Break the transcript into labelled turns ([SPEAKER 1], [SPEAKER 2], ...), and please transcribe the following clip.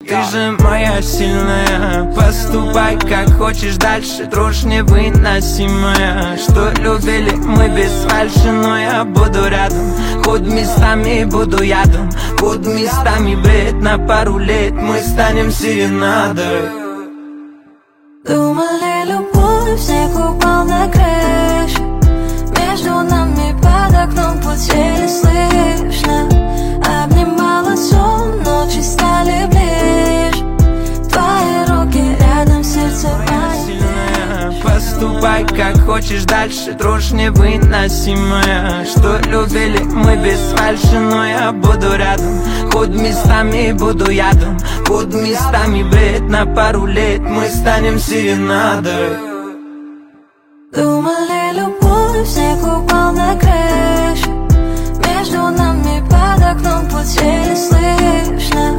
[SPEAKER 1] Ты же моя сильная, поступай как хочешь дальше. Дрожь невыносимая, что любили мы без фальши. Но я буду рядом, хоть местами буду ядом, хоть местами бред. На пару лет мы станем серенадой.
[SPEAKER 2] Думали, любовь, снег упал на крышу. Между нами под окном путь еле слышно. Обнимала сон, ночи стали ближе. Твои руки рядом, сердце
[SPEAKER 1] сильная, поступай как хочешь дальше. Дрожь невыносимая, что любили мы без фальши. Но я буду рядом, хоть местами буду ядом, хоть местами бред. На пару лет мы станем серенадой.
[SPEAKER 2] Думали, любовь, снег упал на крышу. Между нами под окном путь еле слышно.